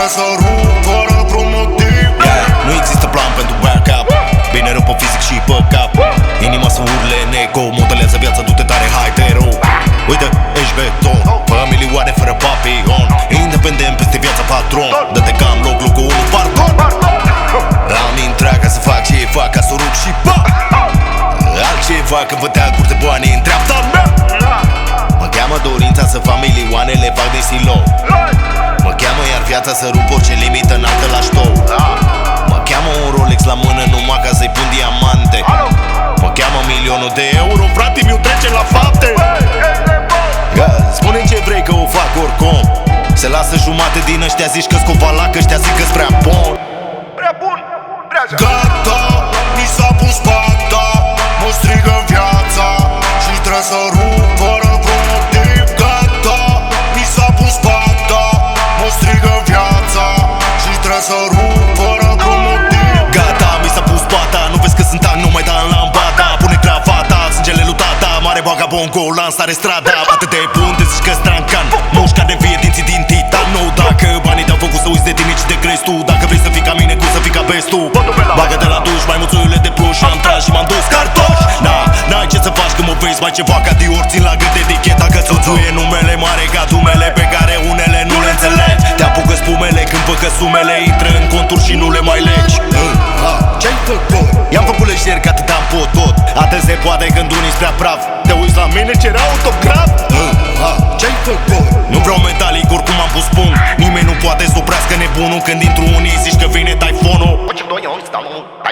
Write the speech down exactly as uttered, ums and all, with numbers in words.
să rup fără vreun motiv. yeah. Nu există plan pentru backup. Bine rău pe fizic și pe cap. Inima să urle în eco. Modelează viața, du-te tare, hai te rog. Uite, ești beton. Fă milioane fără papillon. Independent peste viața patron. Dă-te cam loc, locul unu, pardon. Am intrat ca să fac ce fac, ca să rup și pa. Altceva când vă dea curte banii în dreapta mea. Mă cheamă dorința să fac milioane, le fac din silo. Mă cheamă iar viața să rup orice limită înaltă la ștou. Mă cheamă un Rolex la mână numai ca să-i pun diamante. Mă cheamă milionul de euro, frate, mi-o trece la fapte. Spune ce vrei că o fac oricum. Se lasă jumate din ăștia, zici că-s covalac, ăștia zic că-s prea bun. Prea bun, prea gata, mi s-a pus pata. Mă strigă viața și trebuie să rup fără vreun motiv. Gata, mi s-a pus pata. Mă strigă viața și trebuie să rup fără vreun motiv. Gata, mi s-a pus pata. Nu vezi că sunt an, nu mai da în lambada. Pune cravata, sângele lui tata. Mare boaga bongo, lans are strada. Atât de bun, te zici că strancan. Mușca de vie, dinții din titan. Nu, dacă banii te-au făcut să uiți de tine și de crezi tu. Dacă vrei să fii ca mine, cum să fii ca bestul. Bagă de la duș, mai mulțurile de pluș. Am tras și m-am dus cartoși. Na, n-ai ce să faci când mă vezi. Mai ceva ca Dior, țin la gât eticheta. Că țuțuie numele mare ca dumele pe care unele nu le înțelegi. Te apucă spumele când văd că sumele intră în conturi și nu le mai legi. Ce-ai făcut? I-am făcut lejer că atât am putut. Atât se poate când unii-s prea praf. Te uiți la mine, cer autograf. Ce-ai făcut? Nu vreau metalic, oricum am pus punct. Nimeni nu poate să oprească nebunul. Când intru unii zici că vine Typhoon-ul.